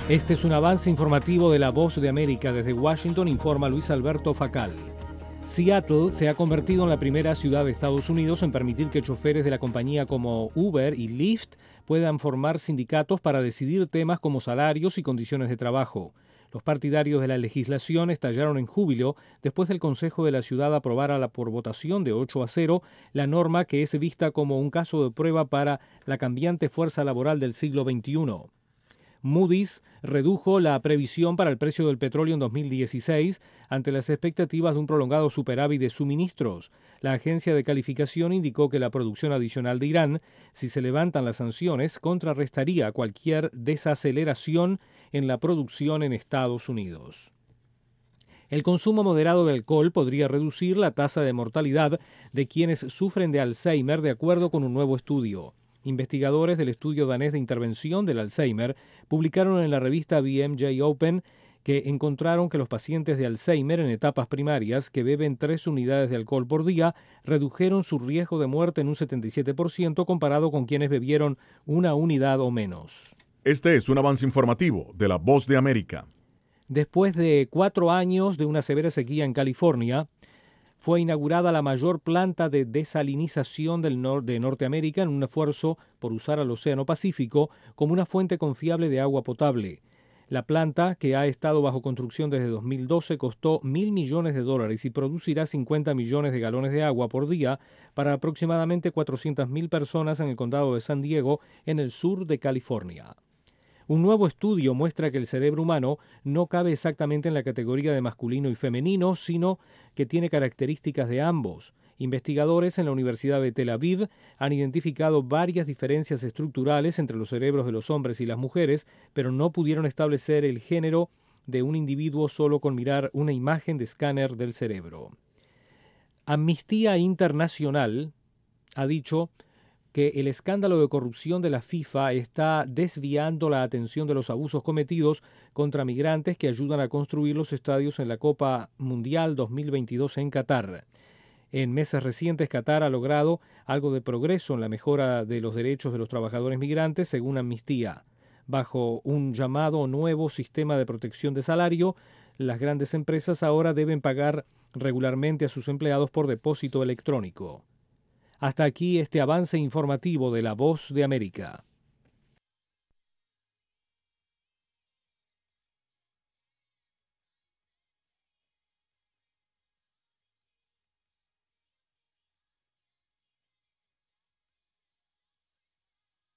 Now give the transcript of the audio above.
Este es un avance informativo de La Voz de América. Desde Washington informa Luis Alberto Facal. Seattle se ha convertido en la primera ciudad de Estados Unidos en permitir que choferes de la compañía como Uber y Lyft puedan formar sindicatos para decidir temas como salarios y condiciones de trabajo. Los partidarios de la legislación estallaron en júbilo después del Consejo de la Ciudad aprobara por votación de 8-0 la norma que es vista como un caso de prueba para la cambiante fuerza laboral del siglo XXI. Moody's redujo la previsión para el precio del petróleo en 2016 ante las expectativas de un prolongado superávit de suministros. La agencia de calificación indicó que la producción adicional de Irán, si se levantan las sanciones, contrarrestaría cualquier desaceleración en la producción en Estados Unidos. El consumo moderado de alcohol podría reducir la tasa de mortalidad de quienes sufren de Alzheimer, de acuerdo con un nuevo estudio. Investigadores del estudio danés de intervención del Alzheimer publicaron en la revista BMJ Open que encontraron que los pacientes de Alzheimer en etapas primarias que beben 3 unidades de alcohol por día redujeron su riesgo de muerte en un 77% comparado con quienes bebieron 1 unidad o menos. Este es un avance informativo de La Voz de América. Después de 4 años de una severa sequía en California, fue inaugurada la mayor planta de desalinización de Norteamérica en un esfuerzo por usar al Océano Pacífico como una fuente confiable de agua potable. La planta, que ha estado bajo construcción desde 2012, costó $1.000 millones y producirá 50 millones de galones de agua por día para aproximadamente 400.000 personas en el condado de San Diego, en el sur de California. Un nuevo estudio muestra que el cerebro humano no cabe exactamente en la categoría de masculino y femenino, sino que tiene características de ambos. Investigadores en la Universidad de Tel Aviv han identificado varias diferencias estructurales entre los cerebros de los hombres y las mujeres, pero no pudieron establecer el género de un individuo solo con mirar una imagen de escáner del cerebro. Amnistía Internacional ha dicho que el escándalo de corrupción de la FIFA está desviando la atención de los abusos cometidos contra migrantes que ayudan a construir los estadios en la Copa Mundial 2022 en Qatar. En meses recientes, Qatar ha logrado algo de progreso en la mejora de los derechos de los trabajadores migrantes, según Amnistía. Bajo un llamado nuevo sistema de protección de salario, las grandes empresas ahora deben pagar regularmente a sus empleados por depósito electrónico. Hasta aquí este avance informativo de La Voz de América.